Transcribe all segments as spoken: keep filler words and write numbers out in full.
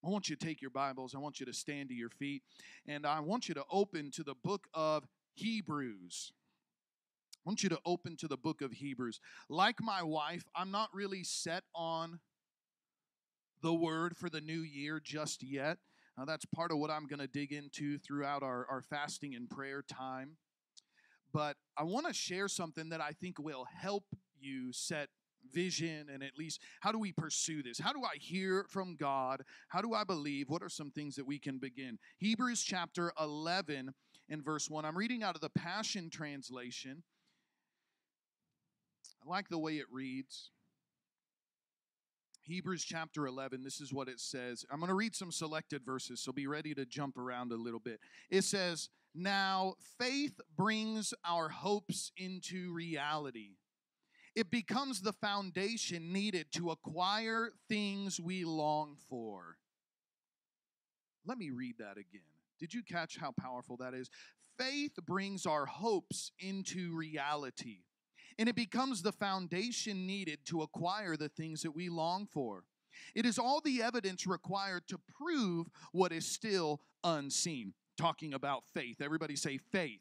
I want you to take your Bibles. I want you to stand to your feet. And I want you to open to the book of Hebrews. I want you to open to the book of Hebrews. Like my wife, I'm not really set on the word for the new year just yet. Uh, that's part of what I'm going to dig into throughout our, our fasting and prayer time. But I want to share something that I think will help you set vision, and at least how do we pursue this? How do I hear from God? How do I believe? What are some things that we can begin? Hebrews chapter eleven and verse one. I'm reading out of the Passion Translation. I like the way it reads. Hebrews chapter eleven, this is what it says. I'm going to read some selected verses, so be ready to jump around a little bit. It says, "Now faith brings our hopes into reality. It becomes the foundation needed to acquire things we long for." Let me read that again. Did you catch how powerful that is? Faith brings our hopes into reality, and it becomes the foundation needed to acquire the things that we long for. It is all the evidence required to prove what is still unseen. Talking about faith. Everybody say faith.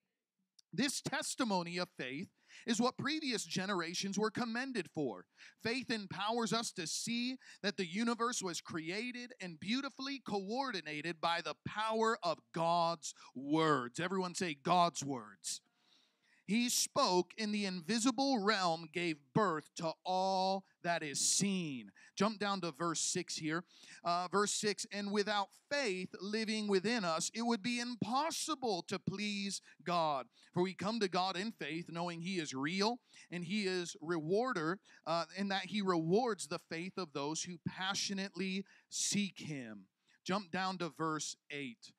This testimony of faith is what previous generations were commended for. Faith empowers us to see that the universe was created and beautifully coordinated by the power of God's words. Everyone say God's words. He spoke, in the invisible realm gave birth to all that is seen. Jump down to verse six here. Uh, verse six, "And without faith living within us, it would be impossible to please God. For we come to God in faith, knowing He is real, and He is rewarder, uh, and that He rewards the faith of those who passionately seek Him." Jump down to verse eight.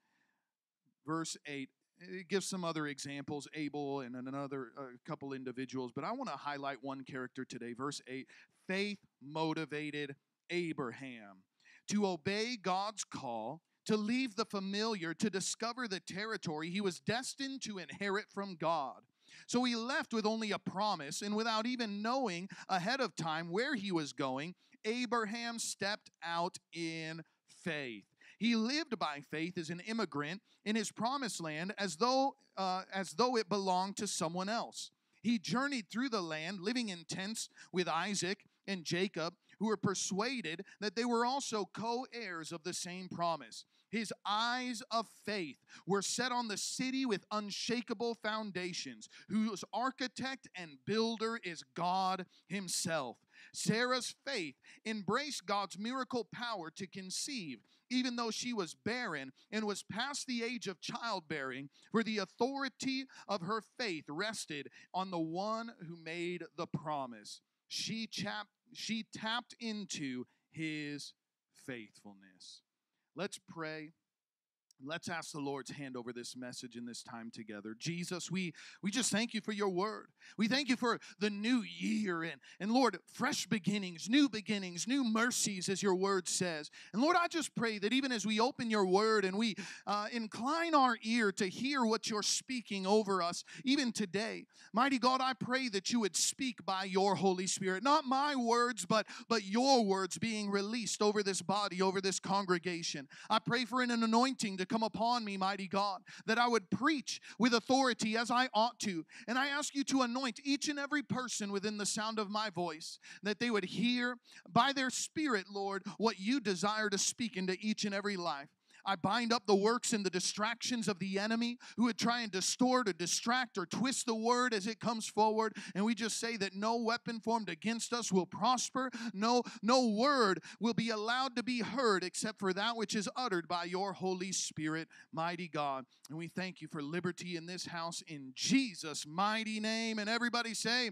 Verse eight. It gives some other examples, Abel and another a couple individuals, but I want to highlight one character today. Verse eight, faith motivated Abraham to obey God's call, to leave the familiar, to discover the territory he was destined to inherit from God. So he left with only a promise, and without even knowing ahead of time where he was going, Abraham stepped out in faith. He lived by faith as an immigrant in his promised land as though, uh, as though it belonged to someone else. He journeyed through the land, living in tents with Isaac and Jacob, who were persuaded that they were also co-heirs of the same promise. His eyes of faith were set on the city with unshakable foundations, whose architect and builder is God Himself. Sarah's faith embraced God's miracle power to conceive, even though she was barren and was past the age of childbearing, for the authority of her faith rested on the one who made the promise. She, chap- she tapped into His faithfulness. Let's pray. Let's ask the Lord's hand over this message in this time together. Jesus, we, we just thank you for your word. We thank you for the new year and, and Lord, fresh beginnings, new beginnings, new mercies, as your word says. And Lord, I just pray that even as we open your word and we uh, incline our ear to hear what you're speaking over us, even today, mighty God, I pray that you would speak by your Holy Spirit. Not my words, but, but your words being released over this body, over this congregation. I pray for an anointing to come upon me, mighty God, that I would preach with authority as I ought to. And I ask you to anoint each and every person within the sound of my voice, that they would hear by their spirit, Lord, what you desire to speak into each and every life. I bind up the works and the distractions of the enemy who would try and distort or distract or twist the word as it comes forward. And we just say that no weapon formed against us will prosper. No, no word will be allowed to be heard except for that which is uttered by your Holy Spirit, mighty God. And we thank you for liberty in this house in Jesus' mighty name. And everybody say,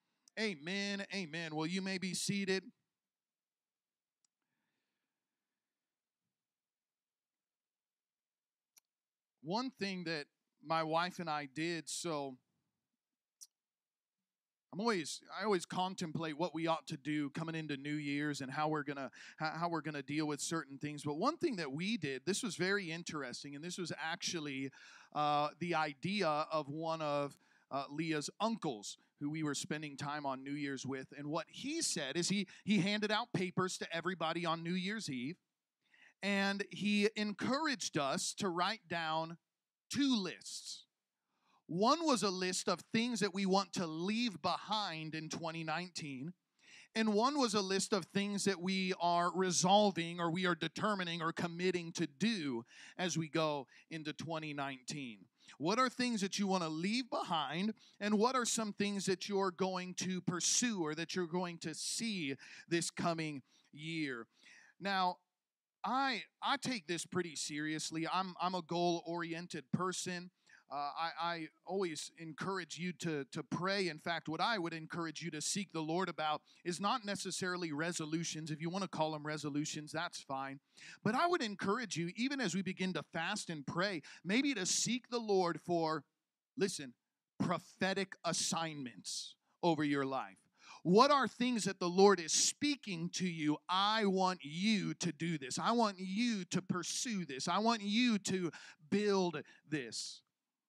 amen, amen. Well, you may be seated. One thing that my wife and I did, so I'm always I always contemplate what we ought to do coming into New Year's and how we're gonna how, how we're gonna deal with certain things. But one thing that we did, this was very interesting, and this was actually uh, the idea of one of uh, Leah's uncles, who we were spending time on New Year's with. And what he said is he he handed out papers to everybody on New Year's Eve. and he encouraged us to write down two lists. One was a list of things that we want to leave behind in twenty nineteen. And one was a list of things that we are resolving or we are determining or committing to do as we go into twenty nineteen. What are things that you want to leave behind, and what are some things that you're going to pursue or that you're going to see this coming year? Now, I I take this pretty seriously. I'm I'm a goal-oriented person. Uh, I, I always encourage you to, to pray. In fact, what I would encourage you to seek the Lord about is not necessarily resolutions. If you want to call them resolutions, that's fine. But I would encourage you, even as we begin to fast and pray, maybe to seek the Lord for, listen, prophetic assignments over your life. What are things that the Lord is speaking to you? I want you to do this. I want you to pursue this. I want you to build this.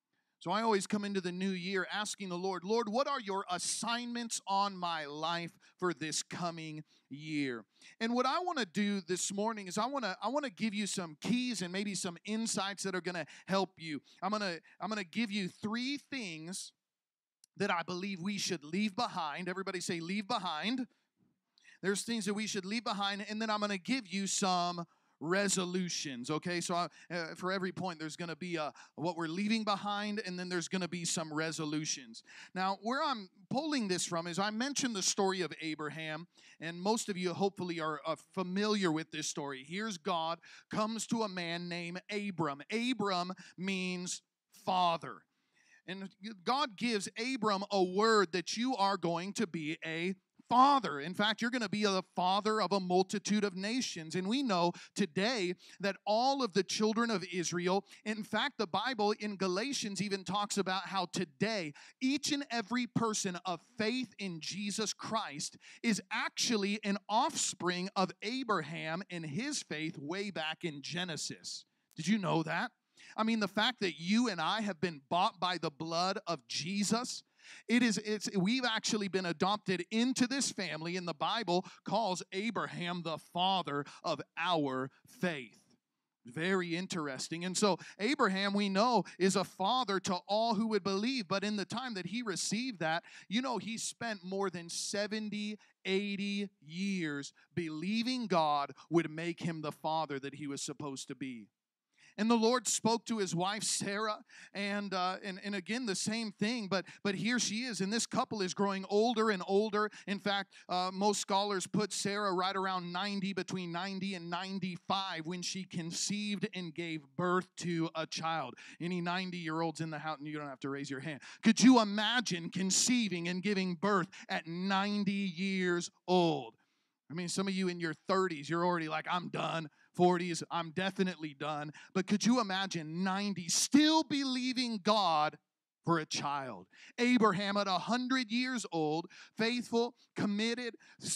So I always come into the new year asking the Lord, Lord, what are your assignments on my life for this coming year? And what I want to do this morning is I want to I want to give you some keys and maybe some insights that are going to help you. I'm going to I'm going to give you three things that I believe we should leave behind. Everybody say leave behind. There's things that we should leave behind, and then I'm going to give you some resolutions, okay? So I, uh, for every point, there's going to be a, what we're leaving behind, and then there's going to be some resolutions. Now, where I'm pulling this from is I mentioned the story of Abraham, and most of you hopefully are, are familiar with this story. Here's God comes to a man named Abram. Abram means father. And God gives Abram a word that you are going to be a father. In fact, you're going to be the father of a multitude of nations. And we know today that all of the children of Israel, in fact, the Bible in Galatians even talks about how today each and every person of faith in Jesus Christ is actually an offspring of Abraham and his faith way back in Genesis. Did you know that? I mean, the fact that you and I have been bought by the blood of Jesus, It is, it's, we've actually been adopted into this family, and the Bible calls Abraham the father of our faith. Very interesting. And so Abraham, we know, is a father to all who would believe. But in the time that he received that, you know, he spent more than seventy, eighty years believing God would make him the father that he was supposed to be. And the Lord spoke to his wife, Sarah, and, uh, and and again, the same thing, but but here she is, and this couple is growing older and older. In fact, uh, most scholars put Sarah right around ninety, between ninety and ninety-five, when she conceived and gave birth to a child. Any ninety-year-olds in the house, and you don't have to raise your hand. Could you imagine conceiving and giving birth at ninety years old? I mean, some of you in your thirties, you're already like, I'm done. forties, I'm definitely done. But could you imagine ninety, still believing God for a child? Abraham at one hundred years old, faithful, committed,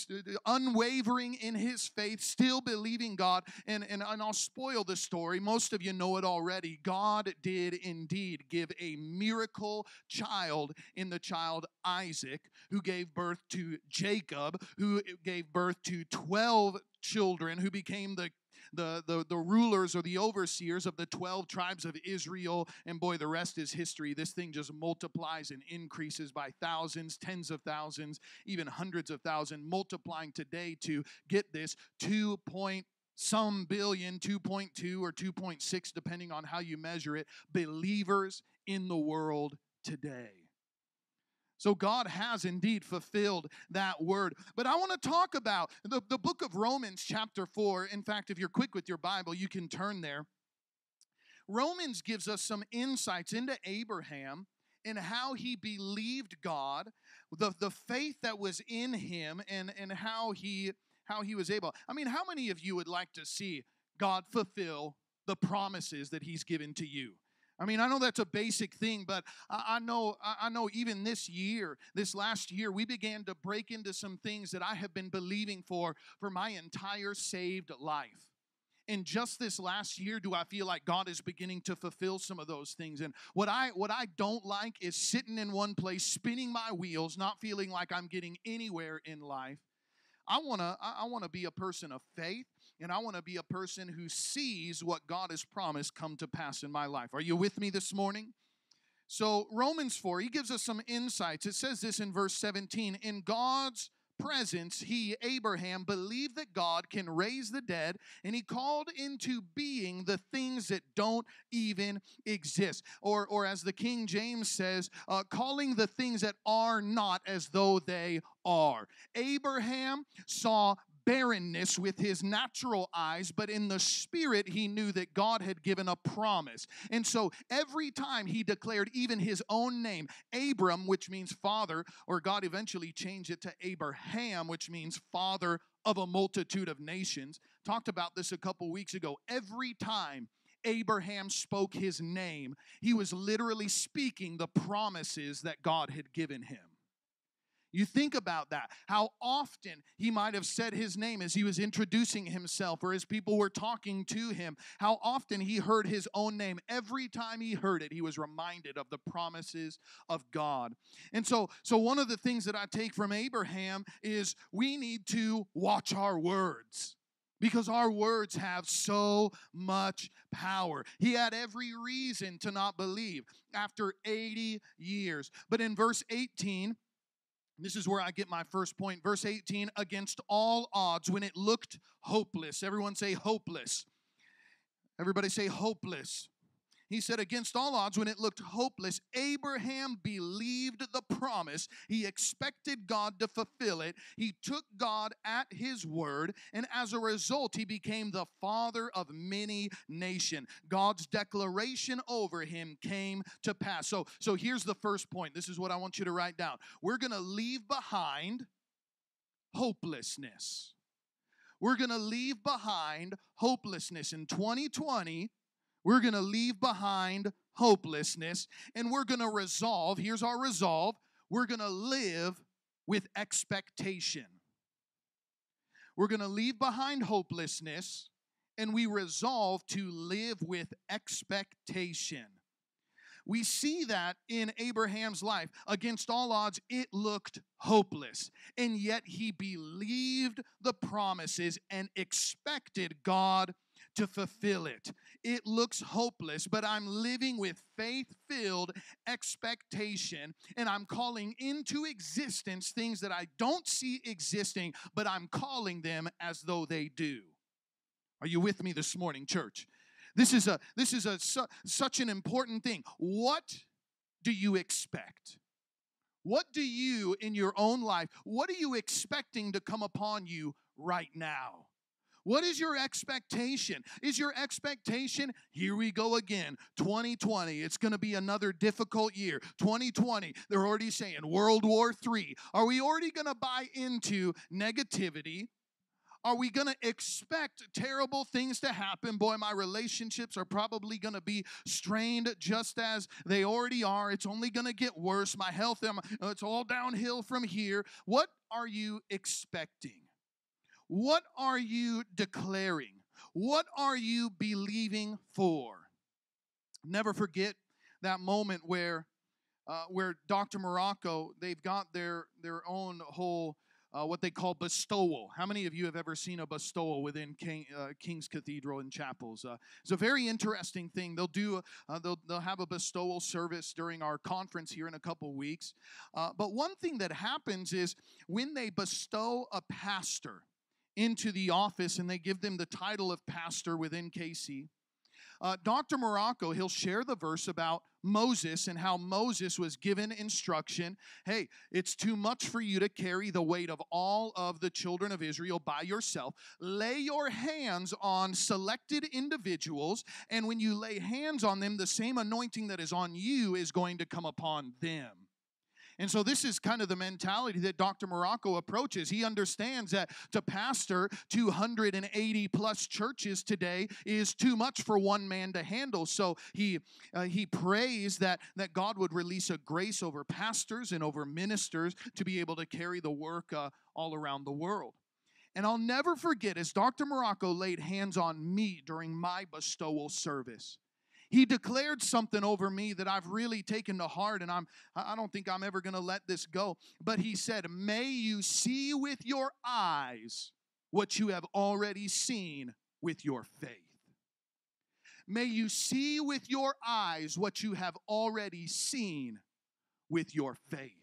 unwavering in his faith, still believing God. And, and, and I'll spoil the story. Most of you know it already. God did indeed give a miracle child in the child Isaac, who gave birth to Jacob, who gave birth to twelve children, who became the The, the, the rulers or the overseers of the twelve tribes of Israel. And boy, the rest is history. This thing just multiplies and increases by thousands, tens of thousands, even hundreds of thousands, multiplying today to, get this, two point some billion, two point two or two point six, depending on how you measure it, believers in the world today. So God has indeed fulfilled that word. But I want to talk about the, the book of Romans chapter four. In fact, if you're quick with your Bible, you can turn there. Romans gives us some insights into Abraham and how he believed God, the, the faith that was in him, and, and how he how he was able. I mean, how many of you would like to see God fulfill the promises that he's given to you? I mean, I know that's a basic thing, but I know I know even this year, this last year, we began to break into some things that I have been believing for for my entire saved life. And just this last year, do I feel like God is beginning to fulfill some of those things. And what I what I don't like is sitting in one place, spinning my wheels, not feeling like I'm getting anywhere in life. I want to I want to be a person of faith. And I want to be a person who sees what God has promised come to pass in my life. Are you with me this morning? So Romans four, he gives us some insights. It says this in verse seventeen, in God's presence, he, Abraham, believed that God can raise the dead, and he called into being the things that don't even exist. Or, or as the King James says, uh, calling the things that are not as though they are. Abraham saw barrenness with his natural eyes, but in the spirit he knew that God had given a promise. And so every time he declared even his own name, Abram, which means father, or God eventually changed it to Abraham, which means father of a multitude of nations. Talked about this a couple weeks ago. Every time Abraham spoke his name, he was literally speaking the promises that God had given him. You think about that, how often he might have said his name as he was introducing himself or as people were talking to him, how often he heard his own name. Every time he heard it, he was reminded of the promises of God. And so, so one of the things that I take from Abraham is we need to watch our words, because our words have so much power. He had every reason to not believe after eighty years. But in verse eighteen, this is where I get my first point. Verse eighteen, against all odds, when it looked hopeless. Everyone say hopeless. Everybody say hopeless. He said, against all odds, when it looked hopeless, Abraham believed the promise. He expected God to fulfill it. He took God at his word, and as a result, he became the father of many nations. God's declaration over him came to pass. So, so here's the first point. This is what I want you to write down. We're going to leave behind hopelessness. We're going to leave behind hopelessness. In twenty twenty, we're going to leave behind hopelessness, and we're going to resolve, here's our resolve, we're going to live with expectation. We're going to leave behind hopelessness, and we resolve to live with expectation. We see that in Abraham's life. Against all odds, it looked hopeless, and yet he believed the promises and expected God to fulfill it. It looks hopeless, but I'm living with faith-filled expectation, and I'm calling into existence things that I don't see existing, but I'm calling them as though they do. Are you with me this morning, church? This is a this is a su- such an important thing. What do you expect? What do you in your own life, what are you expecting to come upon you right now? What is your expectation? Is your expectation, here we go again, twenty twenty, it's going to be another difficult year. twenty twenty, they're already saying World War Three. Are we already going to buy into negativity? Are we going to expect terrible things to happen? Boy, my relationships are probably going to be strained just as they already are. It's only going to get worse. My health, it's all downhill from here. What are you expecting? What are you declaring? What are you believing for? Never forget that moment where uh, where Doctor Morocco, they've got their, their own whole, uh, what they call bestowal. How many of you have ever seen a bestowal within King, uh, King's Cathedral and chapels? Uh, it's a very interesting thing. They'll do, uh, they'll, they'll have a bestowal service during our conference here in a couple weeks. Uh, but one thing that happens is when they bestow a pastor into the office and they give them the title of pastor within K C. Uh, Doctor Morocco, he'll share the verse about Moses and how Moses was given instruction. Hey, it's too much for you to carry the weight of all of the children of Israel by yourself. Lay your hands on selected individuals, and when you lay hands on them, the same anointing that is on you is going to come upon them. And so this is kind of the mentality that Doctor Morocco approaches. He understands that to pastor two hundred eighty plus churches today is too much for one man to handle. So he uh, he prays that, that God would release a grace over pastors and over ministers to be able to carry the work uh, all around the world. And I'll never forget, as Doctor Morocco laid hands on me during my bestowal service, he declared something over me that I've really taken to heart, and I'm, I don't think I'm ever going to let this go. But he said, may you see with your eyes what you have already seen with your faith. May you see with your eyes what you have already seen with your faith.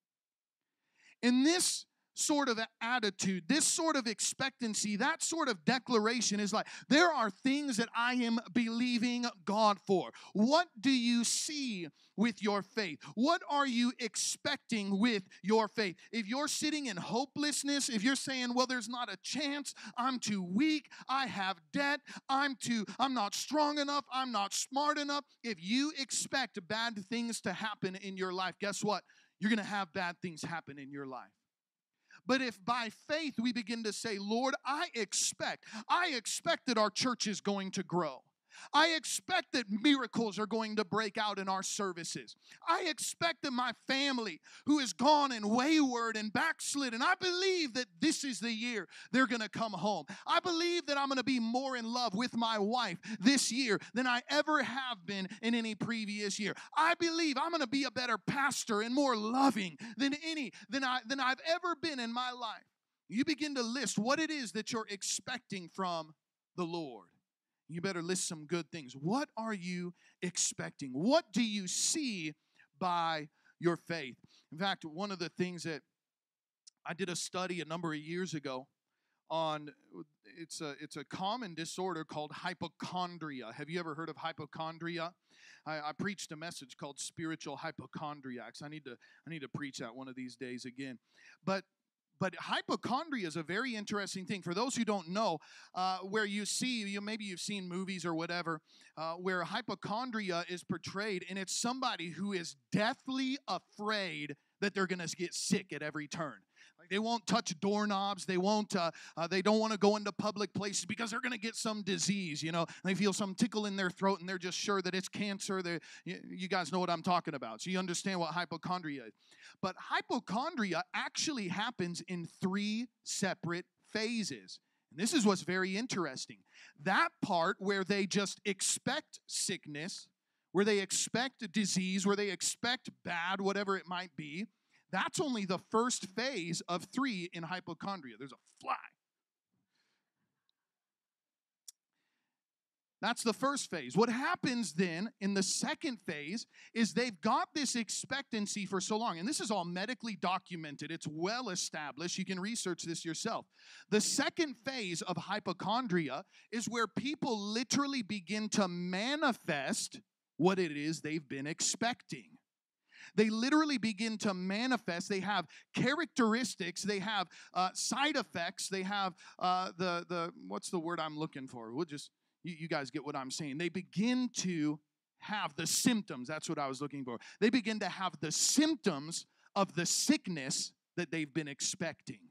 In this sort of attitude, this sort of expectancy, that sort of declaration is like, there are things that I am believing God for. What do you see with your faith? What are you expecting with your faith? If you're sitting in hopelessness, if you're saying, well, there's not a chance, I'm too weak, I have debt, I'm too, I'm not strong enough, I'm not smart enough. If you expect bad things to happen in your life, guess what? You're going to have bad things happen in your life. But if by faith we begin to say, Lord, I expect, I expect that our church is going to grow. I expect that miracles are going to break out in our services. I expect that my family who has gone and wayward and backslidden, I believe that this is the year they're going to come home. I believe that I'm going to be more in love with my wife this year than I ever have been in any previous year. I believe I'm going to be a better pastor and more loving than any than I than I've ever been in my life. You begin to list what it is that you're expecting from the Lord. You better list some good things. What are you expecting? What do you see by your faith? In fact, one of the things that I did a study a number of years ago on, it's a, it's a common disorder called hypochondria. Have you ever heard of hypochondria? I, I preached a message called Spiritual Hypochondriacs. I need to, I need to preach that one of these days again. But But hypochondria is a very interesting thing. For those who don't know, uh, where you see, you maybe you've seen movies or whatever, uh, where hypochondria is portrayed, and it's somebody who is deathly afraid that they're going to get sick at every turn. Like they won't touch doorknobs. They won't. Uh, uh, they don't want to go into public places because they're going to get some disease. You know, they feel some tickle in their throat, and they're just sure that it's cancer. They're, you, you guys know what I'm talking about, so you understand what hypochondria is. But hypochondria actually happens in three separate phases. And this is what's very interesting. That part where they just expect sickness, where they expect a disease, where they expect bad, whatever it might be, that's only the first phase of three in hypochondria. There's a fly. That's the first phase. What happens then in the second phase is they've got this expectancy for so long, and this is all medically documented. It's well established. You can research this yourself. The second phase of hypochondria is where people literally begin to manifest what it is they've been expecting. They literally begin to manifest. They have characteristics. They have uh, side effects. They have uh, the, the, what's the word I'm looking for? We'll just... You, you guys get what I'm saying. They begin to have the symptoms. That's what I was looking for. They begin to have the symptoms of the sickness that they've been expecting.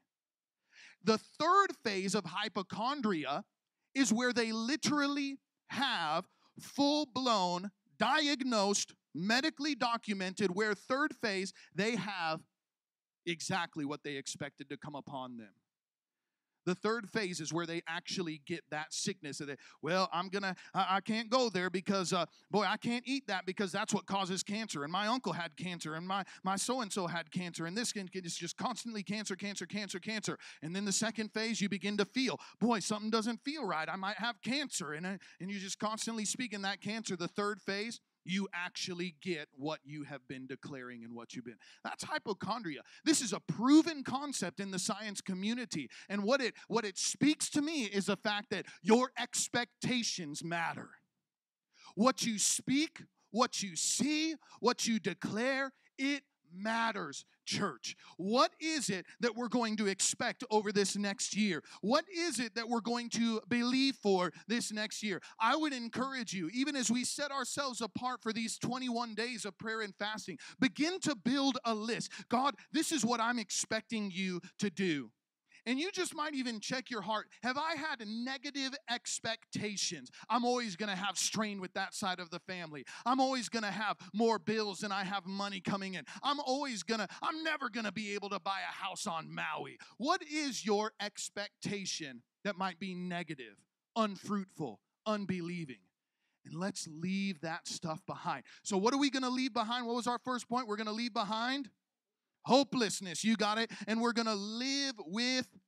The third phase of hypochondria is where they literally have full-blown, diagnosed, medically documented, where third phase, they have exactly what they expected to come upon them. The third phase is where they actually get that sickness. That they, well, I'm going to, I can't go there because, uh, boy, I can't eat that because that's what causes cancer. And my uncle had cancer, and my, my so-and-so had cancer, and this can, it's just constantly cancer, cancer, cancer, cancer. And then the second phase, you begin to feel, boy, something doesn't feel right. I might have cancer. And, uh, and you just constantly speak in that cancer. The third phase, you actually get what you have been declaring and what you've been. That's hypochondria. This is a proven concept in the science community. And what it, what it speaks to me is the fact that your expectations matter. What you speak, what you see, what you declare, it matters, church. What is it that we're going to expect over this next year? What is it that we're going to believe for this next year? I would encourage you, even as we set ourselves apart for these twenty-one days of prayer and fasting, begin to build a list. God, this is what I'm expecting you to do. And you just might even check your heart. Have I had negative expectations? I'm always going to have strain with that side of the family. I'm always going to have more bills than I have money coming in. I'm always going to, I'm never going to be able to buy a house on Maui. What is your expectation that might be negative, unfruitful, unbelieving? And let's leave that stuff behind. So what are we going to leave behind? What was our first point? We're going to leave behind hopelessness. You got it? And we're going to live with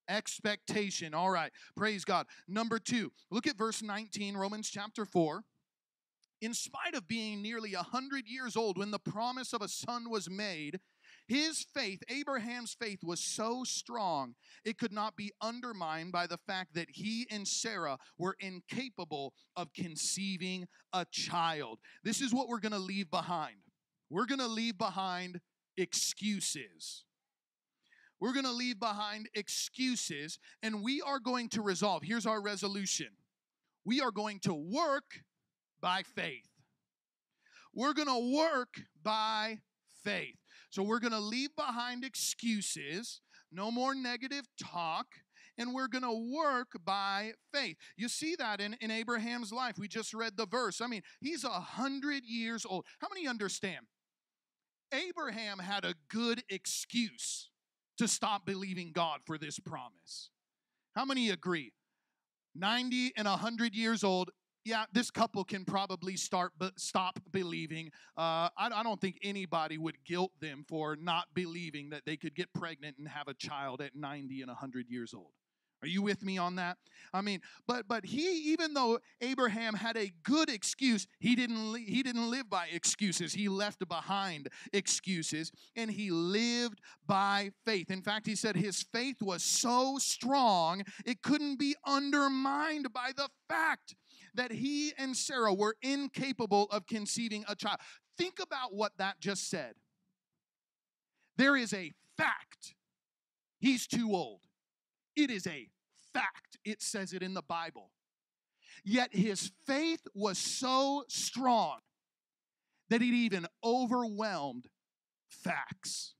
Expectation. All right. Praise God. Number two, look at verse nineteen, Romans chapter four. In spite of being nearly a hundred years old when the promise of a son was made, his faith, Abraham's faith, was so strong it could not be undermined by the fact that he and Sarah were incapable of conceiving a child. This is what we're going to leave behind. We're going to leave behind excuses. We're going to leave behind excuses, and we are going to resolve. Here's our resolution. We are going to work by faith. We're going to work by faith. So we're going to leave behind excuses, no more negative talk, and we're going to work by faith. You see that in, in Abraham's life. We just read the verse. I mean, he's a hundred years old. How many understand? Abraham had a good excuse to stop believing God for this promise. How many agree? ninety and one hundred years old. Yeah, this couple can probably start but stop believing. Uh, I, I don't think anybody would guilt them for not believing that they could get pregnant and have a child at ninety and one hundred years old. Are you with me on that? I mean, but but he, even though Abraham had a good excuse, he didn't li- he didn't live by excuses. He left behind excuses, and he lived by faith. In fact, he said his faith was so strong it couldn't be undermined by the fact that he and Sarah were incapable of conceiving a child. Think about what that just said. There is a fact. He's too old. It is a fact. It says it in the Bible. Yet his faith was so strong that it even overwhelmed facts.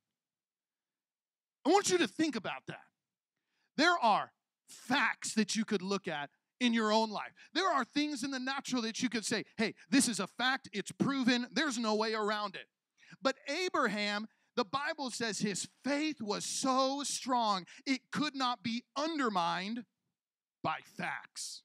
I want you to think about that. There are facts that you could look at in your own life. There are things in the natural that you could say, hey, this is a fact, it's proven, there's no way around it. But Abraham, the Bible says his faith was so strong, it could not be undermined by facts.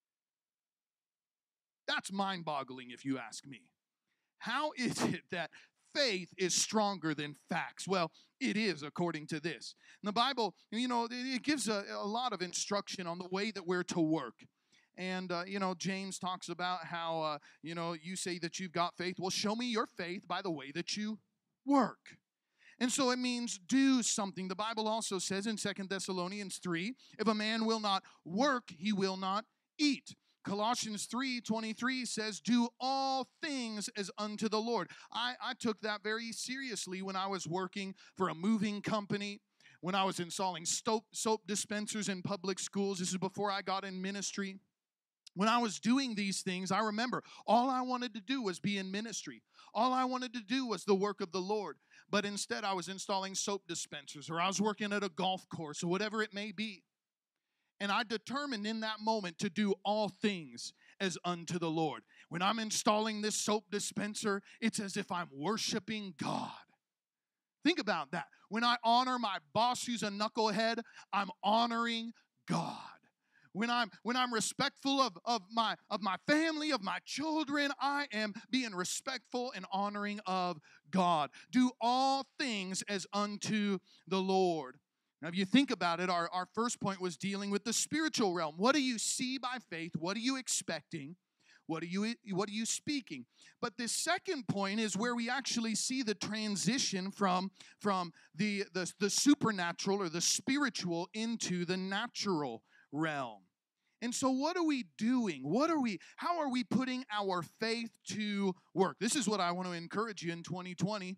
That's mind-boggling if you ask me. How is it that faith is stronger than facts? Well, it is according to this. And the Bible, you know, it gives a, a lot of instruction on the way that we're to work. And, uh, you know, James talks about how, uh, you know, you say that you've got faith. Well, show me your faith by the way that you work. And so it means do something. The Bible also says in Second Thessalonians three, if a man will not work, he will not eat. Colossians three twenty-three says, do all things as unto the Lord. I, I took that very seriously when I was working for a moving company, when I was installing soap, soap dispensers in public schools. This is before I got in ministry. When I was doing these things, I remember all I wanted to do was be in ministry. All I wanted to do was the work of the Lord. But instead, I was installing soap dispensers, or I was working at a golf course, or whatever it may be. And I determined in that moment to do all things as unto the Lord. When I'm installing this soap dispenser, it's as if I'm worshiping God. Think about that. When I honor my boss who's a knucklehead, I'm honoring God. When I'm when I'm respectful of, of my of my family, of my children, I am being respectful and honoring of God. Do all things as unto the Lord. Now, if you think about it, our, our first point was dealing with the spiritual realm. What do you see by faith? What are you expecting? What are you, what are you speaking? But the second point is where we actually see the transition from, from the, the, the supernatural or the spiritual into the natural realm. And so what are we doing? What are we, how are we putting our faith to work? This is what I want to encourage you in twenty twenty.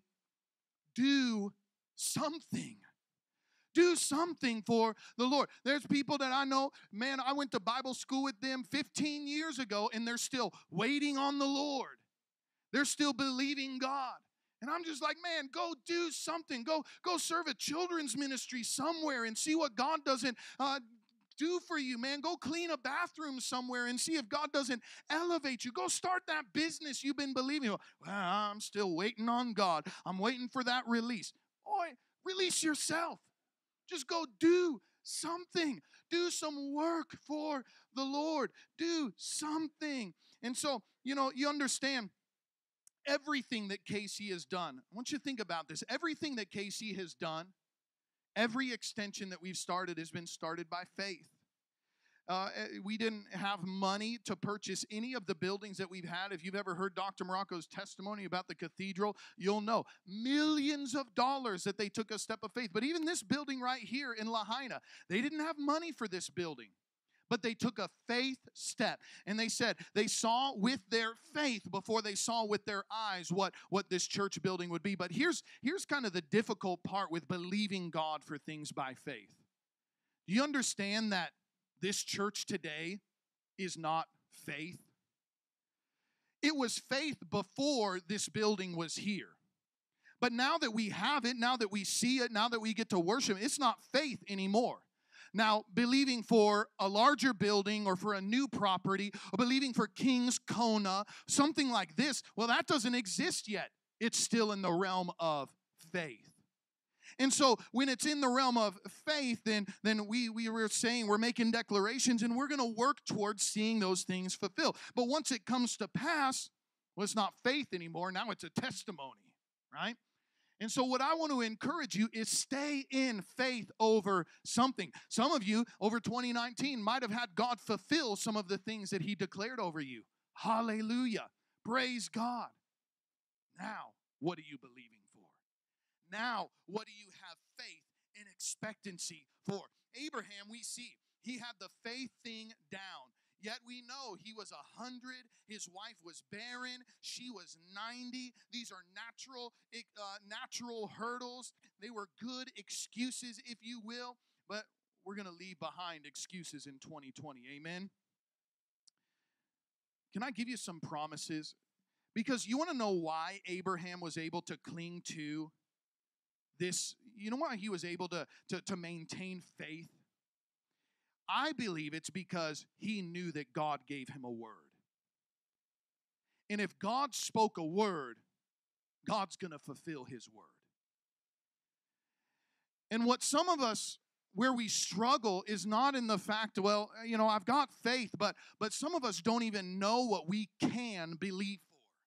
Do something. Do something for the Lord. There's people that I know, man, I went to Bible school with them fifteen years ago, and they're still waiting on the Lord. They're still believing God. And I'm just like, man, go do something. Go, go serve a children's ministry somewhere and see what God doesn't uh, do for you, man. Go clean a bathroom somewhere and see if God doesn't elevate you. Go start that business you've been believing. Well, I'm still waiting on God. I'm waiting for that release. Boy, release yourself. Just go do something. Do some work for the Lord. Do something. And so, you know, you understand everything that Casey has done. I want you to think about this. Everything that Casey has done, Every extension that we've started has been started by faith. Uh, we didn't have money to purchase any of the buildings that we've had. If you've ever heard Doctor Morocco's testimony about the cathedral, you'll know millions of dollars that they took a step of faith. But even this building right here in Lahaina, they didn't have money for this building. But they took a faith step, and they said they saw with their faith before they saw with their eyes what, what this church building would be. But here's, here's kind of the difficult part with believing God for things by faith. Do you understand that this church today is not faith? It was faith before this building was here. But now that we have it, now that we see it, now that we get to worship, it's not faith anymore. Now, believing for a larger building or for a new property or believing for King's Kona, something like this, well, that doesn't exist yet. It's still in the realm of faith. And so when it's in the realm of faith, then, then we, we were saying we're making declarations and we're going to work towards seeing those things fulfilled. But once it comes to pass, well, it's not faith anymore. Now it's a testimony, right? And so what I want to encourage you is stay in faith over something. Some of you over twenty nineteen might have had God fulfill some of the things that he declared over you. Hallelujah. Praise God. Now, what are you believing for? Now, what do you have faith and expectancy for? Abraham, we see, he had the faith thing down. Yet we know he was one hundred, his wife was barren, she was ninety. These are natural, uh, natural hurdles. They were good excuses, if you will, but we're going to leave behind excuses in twenty twenty. Amen? Can I give you some promises? Because you want to know why Abraham was able to cling to this, you know why he was able to, to, to maintain faith? I believe it's because he knew that God gave him a word. And if God spoke a word, God's going to fulfill his word. And what some of us, where we struggle is not in the fact, well, you know, I've got faith, but, but some of us don't even know what we can believe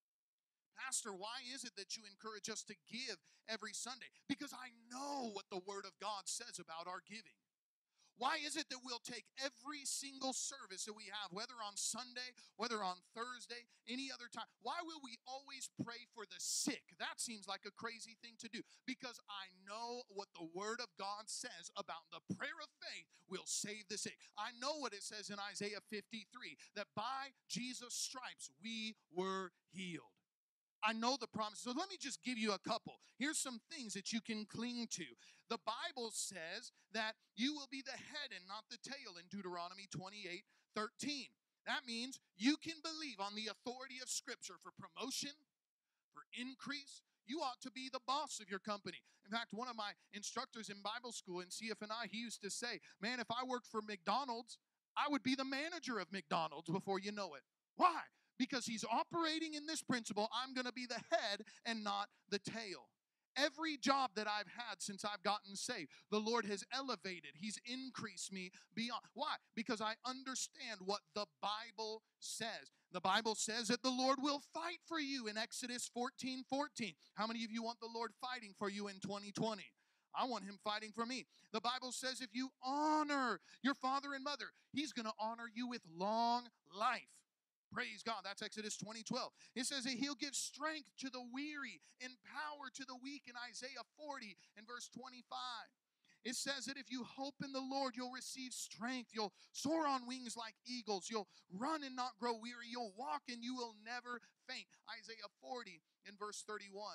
for. Pastor, why is it that you encourage us to give every Sunday? Because I know what the Word of God says about our giving. Why is it that we'll take every single service that we have, whether on Sunday, whether on Thursday, any other time? Why will we always pray for the sick? That seems like a crazy thing to do, because I know what the Word of God says about the prayer of faith will save the sick. I know what it says in Isaiah fifty-three, that by Jesus' stripes we were healed. I know the promises. So let me just give you a couple. Here's some things that you can cling to. The Bible says that you will be the head and not the tail in Deuteronomy twenty-eight thirteen. That means you can believe on the authority of Scripture for promotion, for increase. You ought to be the boss of your company. In fact, one of my instructors in Bible school in C F N I, he used to say, man, if I worked for McDonald's, I would be the manager of McDonald's before you know it. Why? Because he's operating in this principle, I'm going to be the head and not the tail. Every job that I've had since I've gotten saved, the Lord has elevated. He's increased me beyond. Why? Because I understand what the Bible says. The Bible says that the Lord will fight for you in Exodus fourteen fourteen. How many of you want the Lord fighting for you in twenty twenty? I want him fighting for me. The Bible says if you honor your father and mother, he's going to honor you with long life. Praise God. That's Exodus twenty twelve. It says that he'll give strength to the weary and power to the weak in Isaiah forty and verse twenty-five. It says that if you hope in the Lord, you'll receive strength. You'll soar on wings like eagles. You'll run and not grow weary. You'll walk and you will never faint. Isaiah forty and verse thirty-one.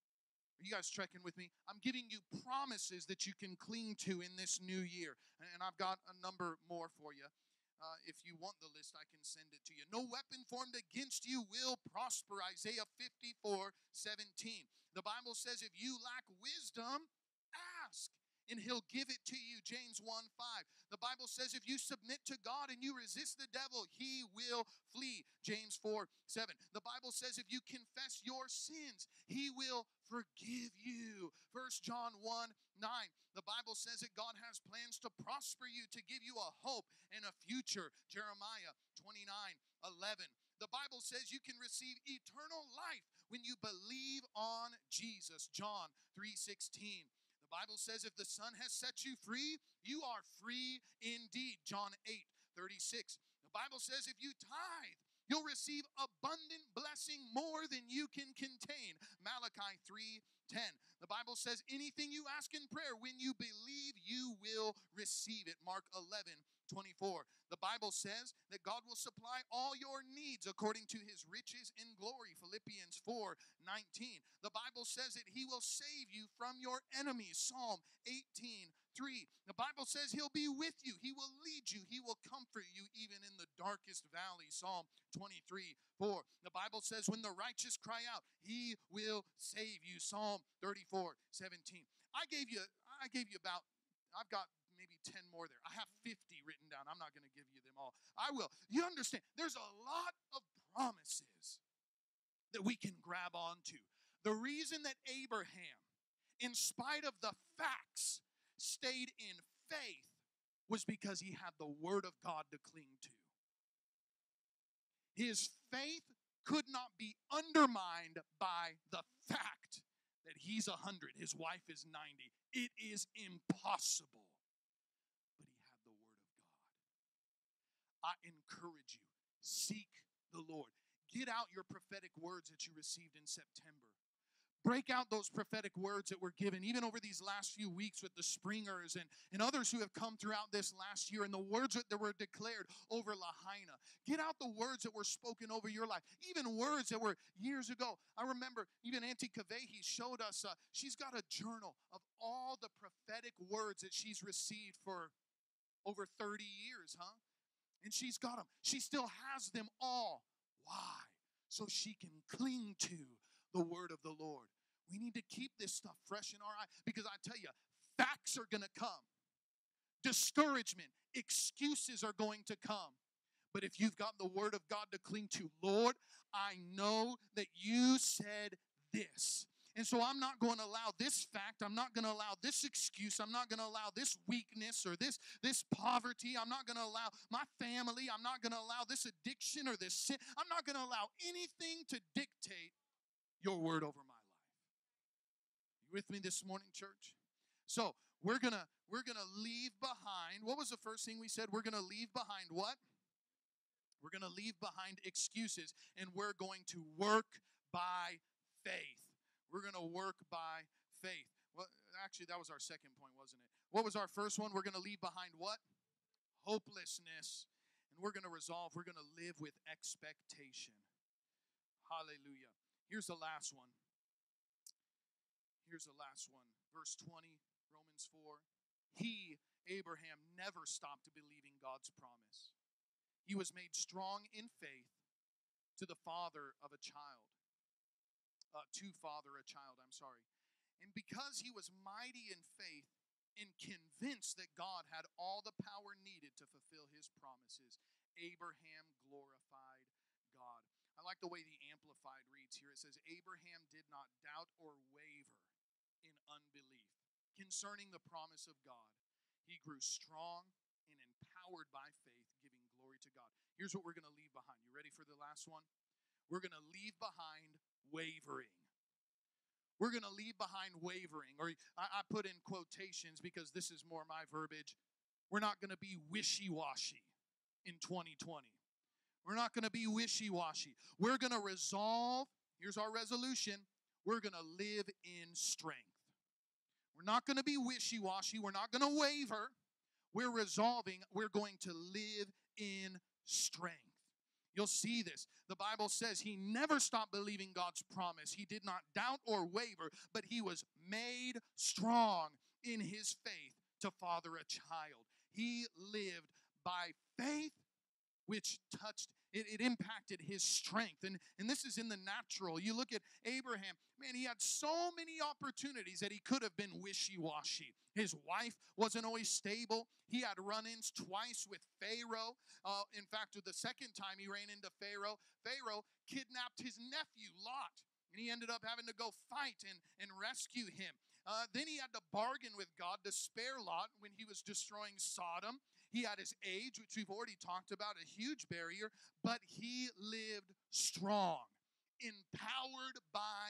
Are you guys trekking with me? I'm giving you promises that you can cling to in this new year. And I've got a number more for you. Uh, if you want the list, I can send it to you. No weapon formed against you will prosper. Isaiah fifty-four seventeen. The Bible says if you lack wisdom, ask, and he'll give it to you. James one five. The Bible says if you submit to God and you resist the devil, he will flee. James four seven. The Bible says if you confess your sins, he will forgive you. First John one nine. The Bible says that God has plans to prosper you, to give you a hope and a future. Jeremiah twenty-nine eleven. The Bible says you can receive eternal life when you believe on Jesus. John three sixteen. Bible says if the Son has set you free, you are free indeed. John eight thirty-six. The Bible says if you tithe, you'll receive abundant blessing more than you can contain. Malachi three ten. The Bible says anything you ask in prayer, when you believe, you will receive it. Mark eleven twenty-four. The Bible says that God will supply all your needs according to his riches in glory. Philippians four nineteen. The Bible says that he will save you from your enemies. Psalm eighteen three. The Bible says he'll be with you. He will lead you. He will comfort you even in the darkest valley. Psalm twenty-three four. The Bible says when the righteous cry out, he will save you. Psalm thirty-four seventeen. I gave you I gave you about I've got maybe ten more there. I have fifty written down. I'm not going to give you them all. I will. You understand, there's a lot of promises that we can grab onto. The reason that Abraham, in spite of the facts, stayed in faith was because he had the word of God to cling to. His faith could not be undermined by the fact that he's one hundred, his wife is ninety. It is impossible. But he had the word of God. I encourage you, seek the Lord. Get out your prophetic words that you received in September. Break out those prophetic words that were given, even over these last few weeks with the Springers and, and others who have come throughout this last year, and the words that were declared over Lahaina. Get out the words that were spoken over your life, even words that were years ago. I remember even Auntie Kavehi showed us, uh, she's got a journal of all the prophetic words that she's received for over thirty years, huh? And she's got them. She still has them all. Why? So she can cling to the word of the Lord. We need to keep this stuff fresh in our eye, because I tell you, facts are going to come. Discouragement, excuses are going to come. But if you've got the word of God to cling to, Lord, I know that you said this. And so I'm not going to allow this fact, I'm not going to allow this excuse, I'm not going to allow this weakness or this, this poverty, I'm not going to allow my family, I'm not going to allow this addiction or this sin, I'm not going to allow anything to dictate your word over my life. You with me this morning, church? So we're gonna we're gonna leave behind. What was the first thing we said? We're gonna leave behind what? We're gonna leave behind excuses, and we're going to work by faith. We're gonna work by faith. Well, actually, that was our second point, wasn't it? What was our first one? We're gonna leave behind what? Hopelessness, and we're gonna resolve. We're gonna live with expectation. Hallelujah. Here's the last one. Here's the last one. Verse twenty, Romans four. He, Abraham, never stopped believing God's promise. He was made strong in faith to the father of a child. Uh, to father a child, I'm sorry. And because he was mighty in faith and convinced that God had all the power needed to fulfill his promises, Abraham glorified God. I like the way the Amplified reads here. It says, Abraham did not doubt or waver in unbelief concerning the promise of God. He grew strong and empowered by faith, giving glory to God. Here's what we're going to leave behind. You ready for the last one? We're going to leave behind wavering. We're going to leave behind wavering. Or I, I put in quotations because this is more my verbiage. We're not going to be wishy-washy in twenty twenty. We're not going to be wishy-washy. We're going to resolve. Here's our resolution. We're going to live in strength. We're not going to be wishy-washy. We're not going to waver. We're resolving. We're going to live in strength. You'll see this. The Bible says he never stopped believing God's promise. He did not doubt or waver, but he was made strong in his faith to father a child. He lived by faith, which touched, it, it impacted his strength. And, and this is in the natural. You look at Abraham, man, he had so many opportunities that he could have been wishy-washy. His wife wasn't always stable. He had run-ins twice with Pharaoh. Uh, in fact, the second time he ran into Pharaoh, Pharaoh kidnapped his nephew, Lot. And he ended up having to go fight and, and rescue him. Uh, then he had to bargain with God to spare Lot when he was destroying Sodom. He had his age, which we've already talked about, a huge barrier, but he lived strong, empowered by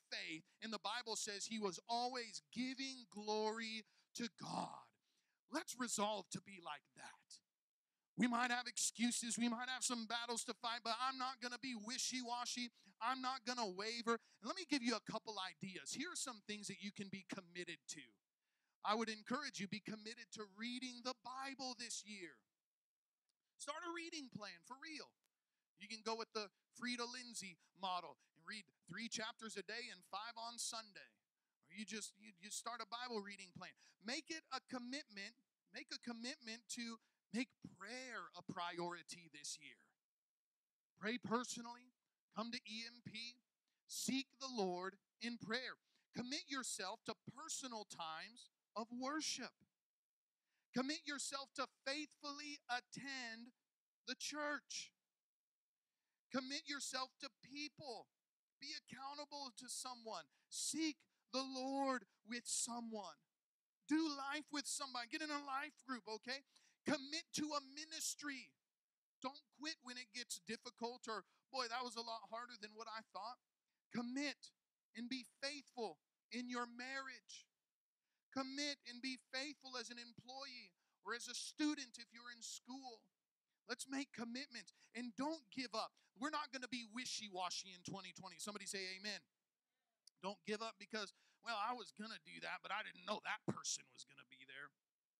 faith, and the Bible says he was always giving glory to God. Let's resolve to be like that. We might have excuses. We might have some battles to fight, but I'm not going to be wishy-washy. I'm not going to waver. And let me give you a couple ideas. Here are some things that you can be committed to. I would encourage you, be committed to reading the Bible this year. Start a reading plan for real. You can go with the Frida Lindsay model and read three chapters a day and five on Sunday. Or you just you, you start a Bible reading plan. Make it a commitment. Make a commitment to make prayer a priority this year. Pray personally. Come to E M P. Seek the Lord in prayer. Commit yourself to personal times of worship. Commit yourself to faithfully attend the church. Commit yourself to people. Be accountable to someone. Seek the Lord with someone. Do life with somebody. Get in a life group, okay? Commit to a ministry. Don't quit when it gets difficult or, boy, that was a lot harder than what I thought. Commit and be faithful in your marriage. Commit and be faithful as an employee or as a student if you're in school. Let's make commitments and don't give up. We're not going to be wishy-washy in twenty twenty. Somebody say amen. Don't give up because, well, I was going to do that, but I didn't know that person was going to be there.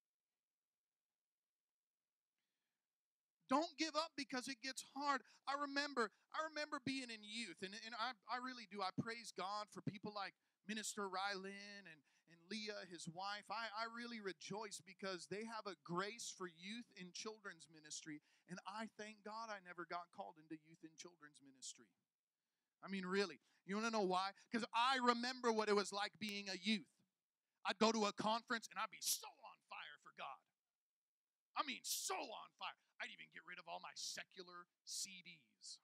Don't give up because it gets hard. I remember I remember being in youth, and, and I, I really do. I praise God for people like Minister Rylan and, and Leah, his wife. I, I really rejoice because they have a grace for youth in children's ministry, and I thank God I never got called into youth and children's ministry. I mean, really. You want to know why? Because I remember what it was like being a youth. I'd go to a conference, and I'd be so on fire for God. I mean, so on fire. I'd even get rid of all my secular C Ds.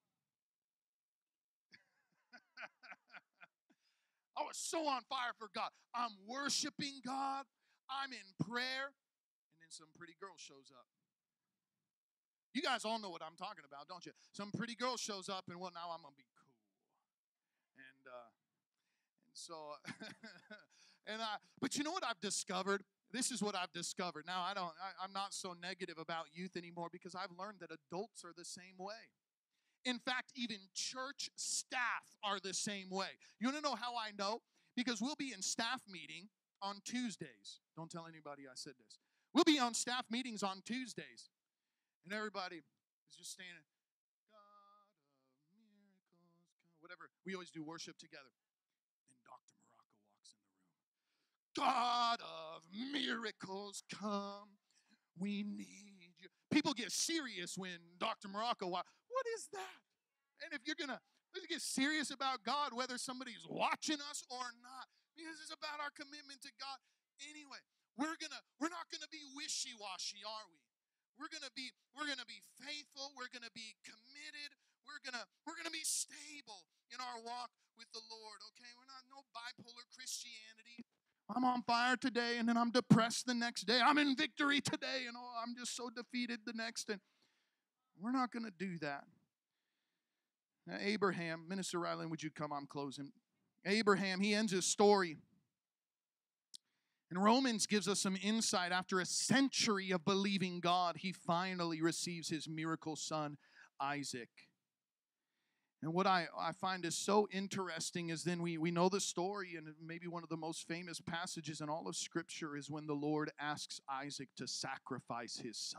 I was so on fire for God. I'm worshiping God. I'm in prayer. And then some pretty girl shows up. You guys all know what I'm talking about, don't you? Some pretty girl shows up, and well, now I'm going to be cool. And, uh, and so, and I, but you know what I've discovered? This is what I've discovered. Now, I don't, I, I'm not so negative about youth anymore because I've learned that adults are the same way. In fact, even church staff are the same way. You want to know how I know? Because we'll be in staff meeting on Tuesdays. Don't tell anybody I said this. We'll be on staff meetings on Tuesdays. And everybody is just standing, God of miracles, whatever. We always do worship together. And Doctor Morocco walks in the room. God of miracles, come. We need you. People get serious when Doctor Morocco walks. What is that? And if you're going to let's get serious about God, whether somebody's watching us or not, because it's about our commitment to God. Anyway, we're gonna we're not gonna be wishy-washy, are we? We're gonna be we're gonna be faithful. We're gonna be committed. We're gonna we're gonna be stable in our walk with the Lord. Okay, we're not no bipolar Christianity. I'm on fire today, and then I'm depressed the next day. I'm in victory today, and oh, I'm just so defeated the next. And we're not going to do that. Now, Abraham, Minister Ryland, would you come? I'm closing. Abraham, he ends his story. And Romans gives us some insight. After a century of believing God, he finally receives his miracle son, Isaac. And what I, I find is so interesting is then we, we know the story, and maybe one of the most famous passages in all of Scripture is when the Lord asks Isaac to sacrifice his son.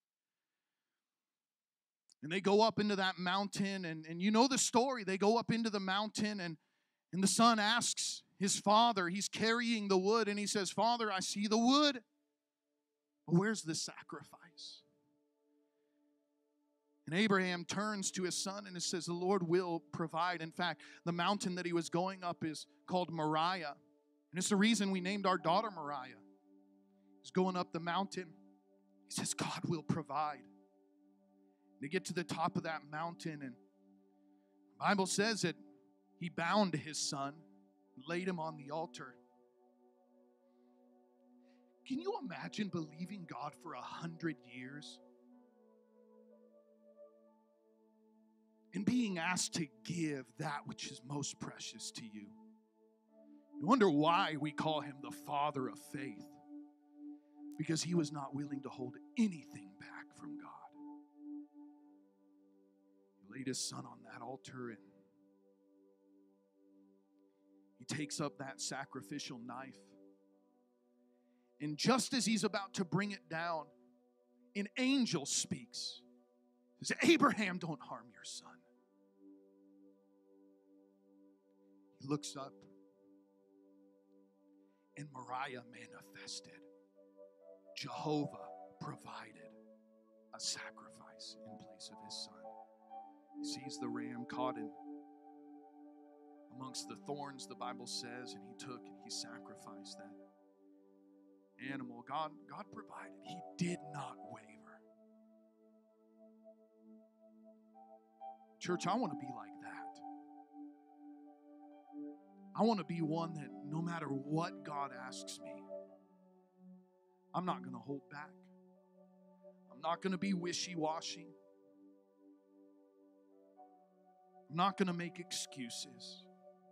And they go up into that mountain, and, and you know the story. They go up into the mountain, and, and the son asks his father, he's carrying the wood, and he says, Father, I see the wood, but where's the sacrifice? And Abraham turns to his son and it says, the Lord will provide. In fact, the mountain that he was going up is called Moriah. And it's the reason we named our daughter Moriah. He's going up the mountain. He says, God will provide. They get to the top of that mountain, and the Bible says that he bound his son, laid him on the altar. Can you imagine believing God for a hundred years? And being asked to give that which is most precious to you. You wonder why we call him the father of faith. Because he was not willing to hold anything back from God. He laid his son on that altar, and he takes up that sacrificial knife. And just as he's about to bring it down, an angel speaks. He says, Abraham, don't harm your son. He looks up, and Moriah manifested. Jehovah provided a sacrifice in place of his son. He sees the ram caught in amongst the thorns, the Bible says, and he took and he sacrificed that animal. God, God provided. He did not waver. Church, I want to be like that. I want to be one that no matter what God asks me, I'm not going to hold back. I'm not going to be wishy-washy. I'm not going to make excuses.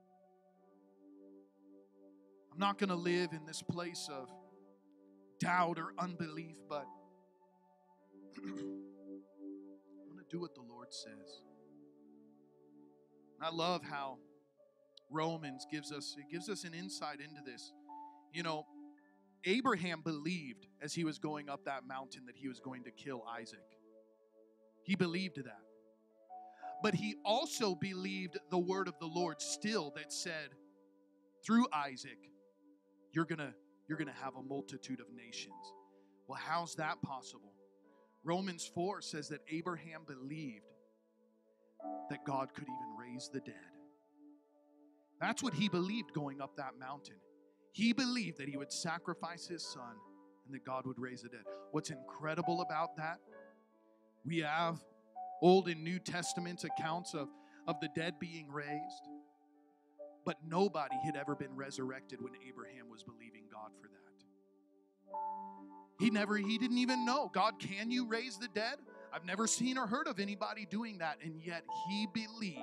I'm not going to live in this place of doubt or unbelief, but I'm going to do what the Lord says. And I love how Romans gives us, it gives us an insight into this. You know, Abraham believed as he was going up that mountain that he was going to kill Isaac. He believed that. But he also believed the word of the Lord still that said, through Isaac, you're gonna, you're gonna have a multitude of nations. Well, how's that possible? Romans four says that Abraham believed that God could even raise the dead. That's what he believed going up that mountain. He believed that he would sacrifice his son and that God would raise the dead. What's incredible about that, we have Old and New Testament accounts of, of the dead being raised, but nobody had ever been resurrected when Abraham was believing God for that. He never, he didn't even know, God, can you raise the dead? I've never seen or heard of anybody doing that, and yet he believed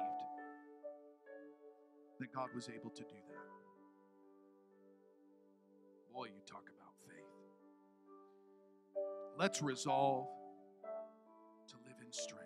that God was able to do that. Boy, you talk about faith. Let's resolve to live in strength.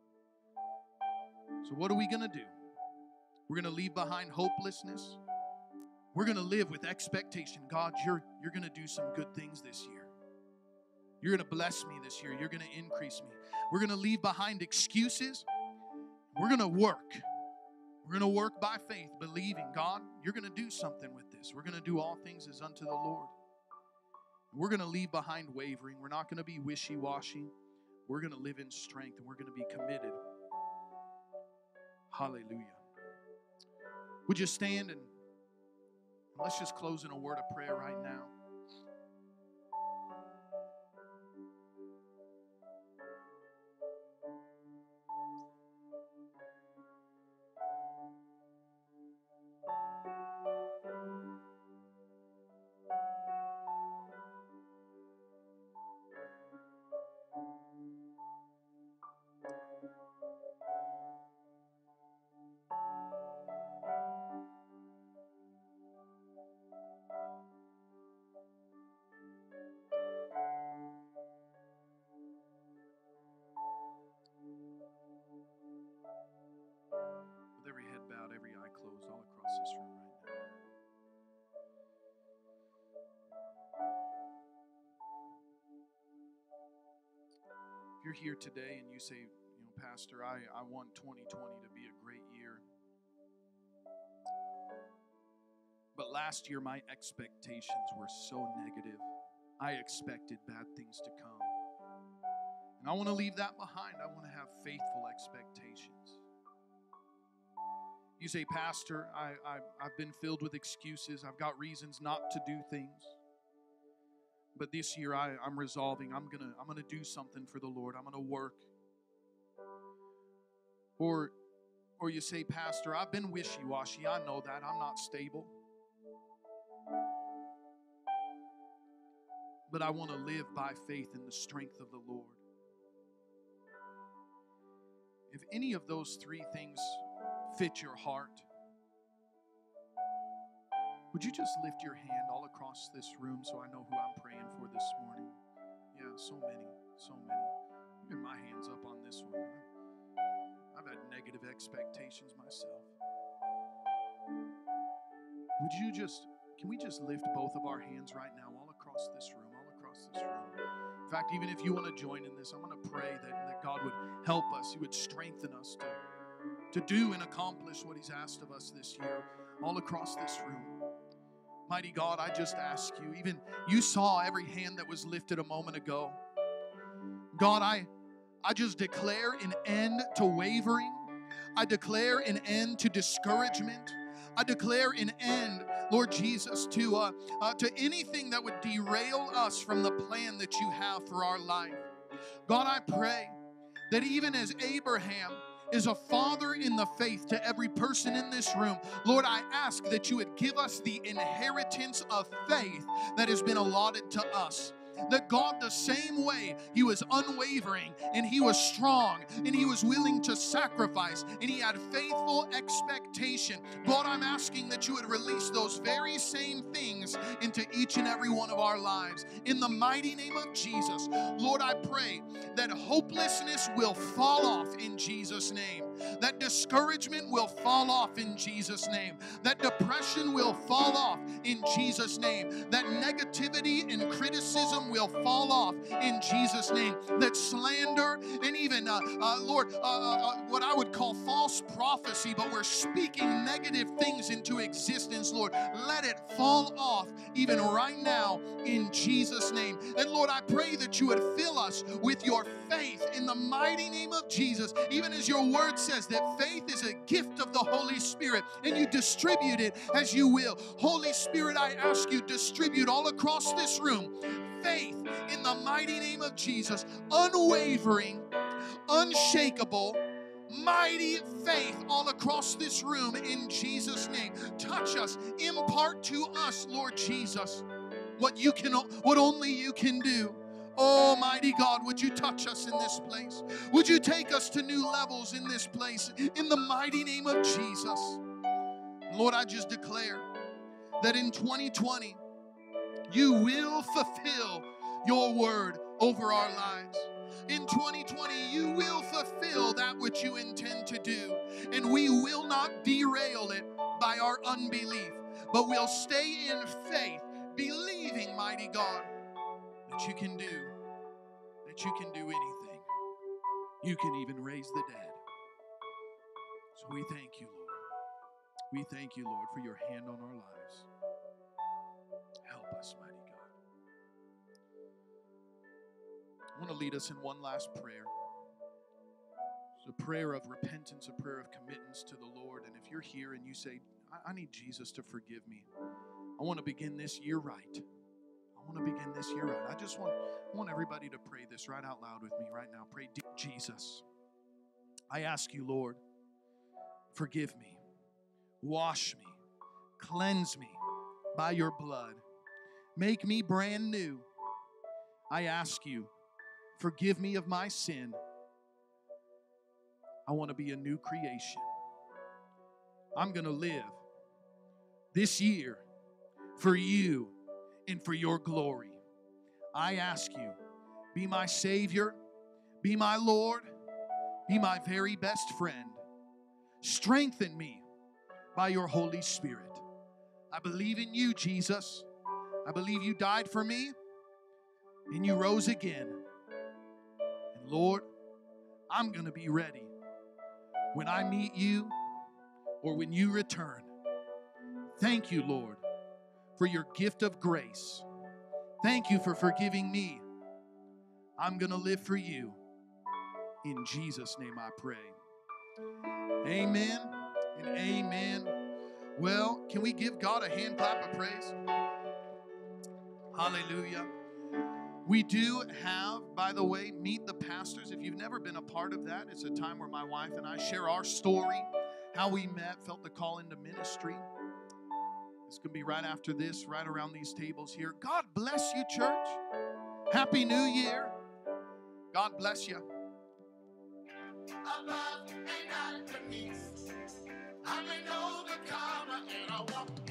So what are we going to do? We're going to leave behind hopelessness. We're going to live with expectation. God, you're, you're going to do some good things this year. You're going to bless me this year. You're going to increase me. We're going to leave behind excuses. We're going to work. We're going to work by faith, believing, God, you're going to do something with this. We're going to do all things as unto the Lord. We're going to leave behind wavering. We're not going to be wishy-washy. We're going to live in strength, and we're going to be committed. Hallelujah. Would you stand and let's just close in a word of prayer right now. This room right now. If you're here today and you say, you know, Pastor, I, I want twenty twenty to be a great year. But last year my expectations were so negative. I expected bad things to come. And I want to leave that behind. I want to have faithful expectations. You say, Pastor, I, I, I've been filled with excuses. I've got reasons not to do things. But this year I, I'm resolving, I'm gonna, I'm gonna do something for the Lord. I'm gonna work. Or, or you say, Pastor, I've been wishy-washy. I know that. I'm not stable. But I want to live by faith in the strength of the Lord. If any of those three things fit your heart, Would you just lift your hand all across this room so I know who I'm praying for this morning? Yeah, so many, so many. Even my hand's up on this one. I've had negative expectations myself. Would you just, can we just lift both of our hands right now all across this room, all across this room? In fact, even if you want to join in this, I'm going to pray that, that God would help us. He would strengthen us to, to do and accomplish what He's asked of us this year, all across this room. Mighty God, I just ask you, even you saw every hand that was lifted a moment ago. God, I, I just declare an end to wavering. I declare an end to discouragement. I declare an end, Lord Jesus, to uh, uh, to anything that would derail us from the plan that you have for our life. God, I pray that even as Abraham is a father in the faith to every person in this room, Lord, I ask that you would give us the inheritance of faith that has been allotted to us. That God, the same way He was unwavering and He was strong and He was willing to sacrifice and He had faithful expectation, God, I'm asking that you would release those very same things into each and every one of our lives. In the mighty name of Jesus, Lord, I pray that hopelessness will fall off in Jesus' name. That discouragement will fall off in Jesus' name. That depression will fall off in Jesus' name. That negativity and criticism will fall off in Jesus' name. That slander and even, uh, uh, Lord, uh, uh, what I would call false prophecy, but we're speaking negative things into existence, Lord. Let it fall off even right now in Jesus' name. And Lord, I pray that you would fill us with your faith in the mighty name of Jesus, even as your word says that faith is a gift of the Holy Spirit and you distribute it as you will. Holy Spirit, I ask you, distribute all across this room faith in the mighty name of Jesus, unwavering, unshakable, mighty faith all across this room in Jesus' name. Touch us, impart to us, Lord Jesus, what you can, what only you can do. Almighty God, would you touch us in this place? Would you take us to new levels in this place in the mighty name of Jesus? Lord, I just declare that in twenty twenty, you will fulfill your word over our lives. In twenty twenty, you will fulfill that which you intend to do, and we will not derail it by our unbelief, but we'll stay in faith, believing, mighty God, that you can do, that you can do anything. You can even raise the dead. So we thank you, Lord. We thank you, Lord, for your hand on our lives. Help us, mighty God. I want to lead us in one last prayer. It's a prayer of repentance, a prayer of committance to the Lord. And if you're here and you say, I, I need Jesus to forgive me. I want to begin this year right. I want to begin this year right. I just want, I want everybody to pray this right out loud with me right now. Pray, dear Jesus, I ask you, Lord, forgive me, wash me, cleanse me by your blood. Make me brand new. I ask you, forgive me of my sin. I want to be a new creation. I'm going to live this year for you and for your glory. I ask you, be my Savior, be my Lord, be my very best friend. Strengthen me by your Holy Spirit. I believe in you, Jesus. I believe you died for me and you rose again. And Lord, I'm going to be ready when I meet you or when you return. Thank you, Lord, for your gift of grace. Thank you for forgiving me. I'm going to live for you. In Jesus' name I pray. Amen and amen. Well, can we give God a hand clap of praise? Hallelujah. We do have, by the way, Meet the Pastors. If you've never been a part of that, it's a time where my wife and I share our story, how we met, felt the call into ministry. It's going to be right after this, right around these tables here. God bless you, church. Happy New Year. God bless you. Above and underneath, I'm an overcomer and I walk